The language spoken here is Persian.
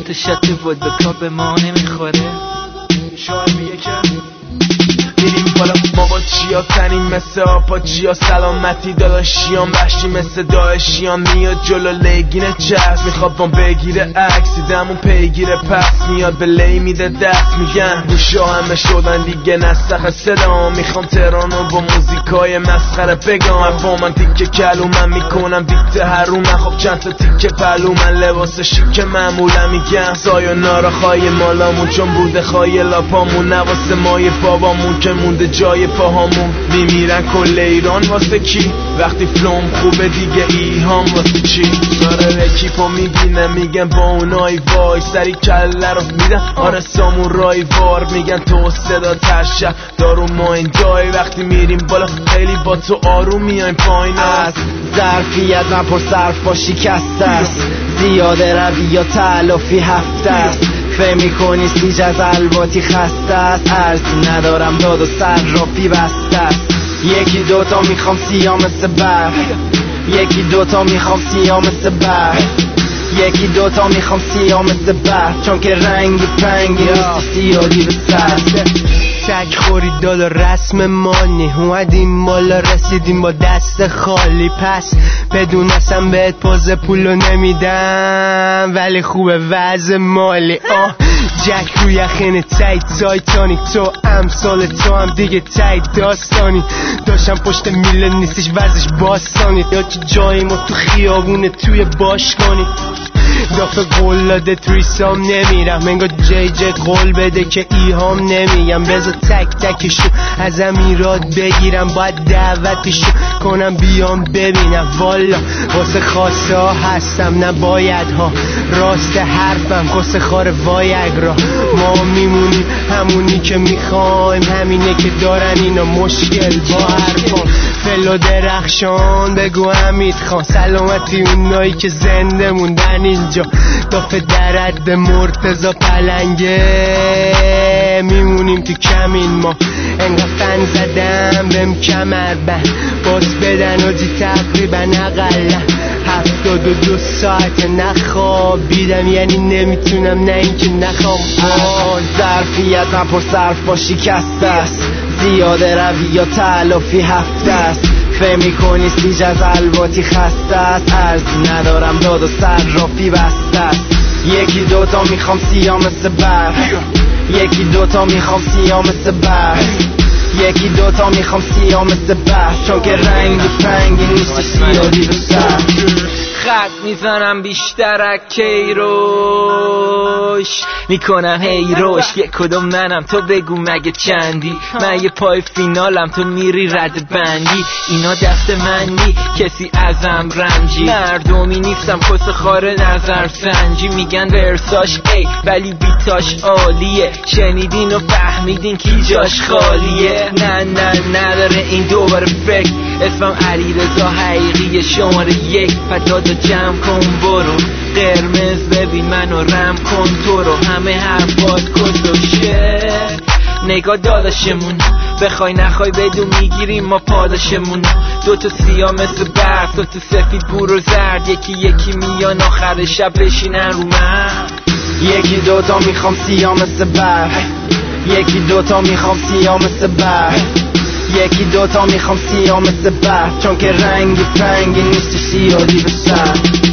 تا شات ودکا به ما نمیخوره. شاید میگه که میریم بالا ما با چیا تنیم مثل آپاچیا، سلامتی داداشیان وحشی مثل داعشیان، میاد جلو لگین چسب میخواد بام بگیره عکس، دیدمون پیگیره پس میاد به لی میده دست، میگن گوشا همه شدن دیگه نسخ صدا، میخوام تهرانو با موزیکای مسخره بگم، با من تیکه کلومن میکنم بیت هرومن، خب چند تا تیکه پلومن لباس شیک معمولا، میگم سایونارا خواهی مالامون چون بوده خواهی لاپامون، نواسه مای بابامون که مونده جای پاهامون، میمیرن کل ایران واسه کی وقتی فلوم خوبه دیگه ایهام واسه چی؟ ساره اکیپو میبینم میگن با اونای وای سری کله رو میدن، آره سامورای وار میگن تو صدا ترشه دارو ما این جای، وقتی میریم بالا خیلی با تو آروم میایم پایین است، ظرفیت من پر صرف با شکست است، زیاده روی یا تلافی هفته است، فکر میکنی سیج از الواتی خسته است، ارزی ندارم داد و سر رافی بسته است، یکی دوتا میخوام سیاه مثل برف، یکی دوتا میخوام سیاه مثل برف، یکی دوتا میخوام سیاه مثل برف، چون که رنگی پنگی نیستی سیادی به سر تک خوری دادا رسم مانی، اومدیم بالا رسیدیم با دست خالی، پس بدونستم بهت پوز پولو نمیدم ولی خوبه وضع مالی، جک روی خینه تایت تایتانیک، تو امثال تو هم دیگه تایت داستانی، داشتم پشت میله نیستش وزش باستانی، یا که جایی ما تو خیابونه توی باشگانی، دافه قول داده تویسام نمیرم، انگار جی قول بده که ایهام نمیگم، بذار تک تکشو از امیرات بگیرم، باید دعوتشو کنم بیام ببینم، والا واسه خواسته ها هستم نه باید ها، راست حرفم قصه خار وایگرا، ما میمونیم همونی که میخوایم، همینه که دارن اینا مشکل با حرفان، فلو درخشان بگو حمید خان، سلامتی اونایی که زنده موندن اینجا، دافه درد مرتضا پلنگه، میمونیم تو کمین ما، انقدر فن زدم بهم کمر بند، باز بدن و جی تقریبا اقلا 72 ساعت نخوابیدم، یعنی نمیتونم نه اینکه نخوام، ظرفیت من پر صرف با شکست است، زیاده روی یا تلافی هفته است، فکر میکنی سیج از الواتی خسته است، ارزی ندارم داد و سر رافی بسته است، یکی دوتا میخوام سیاه مثل برف، یکی دوتا میخوام سیاه مثل برف، یکی دوتا میخوام سیاه مثل برف، چون که رنگی پنگی نیستی سیادی به سر، خط میزنم بیشتر از کیروش، میکنم هیروش، یک کدوم منم تو بگو مگه چندی، من یه پای فینالم تو میری رد بندی، اینا دست منی کسی ازم رنجی، مردمی نیستم کس خار نظر سنجی، میگن ورساش ای ولی بیتاش عالیه، شنیدین و فهمیدین کی جاش خالیه، نه نداره این دوباره فکر، اسمم علیرضا حقیقی شماره 1، پدادا جمع کن برو، قرمز ببین منو رم کن تو رو، همه حرفات کسوشه، نگاه داداشمون بخوای نخوای بدون میگیریم ما پاداشمون، دوتا سیاه مثل برف، دوتا سفید بور و زرد، یکی میان آخر شب بشینن رو من، یکی دوتا میخوام سیاه مثل برف، یکی دوتا میخوام سیاه مثل برف، یکی دوتا میخوام سیاه مثل برف، چون که رنگی پنگی نیستی سیادی به سر.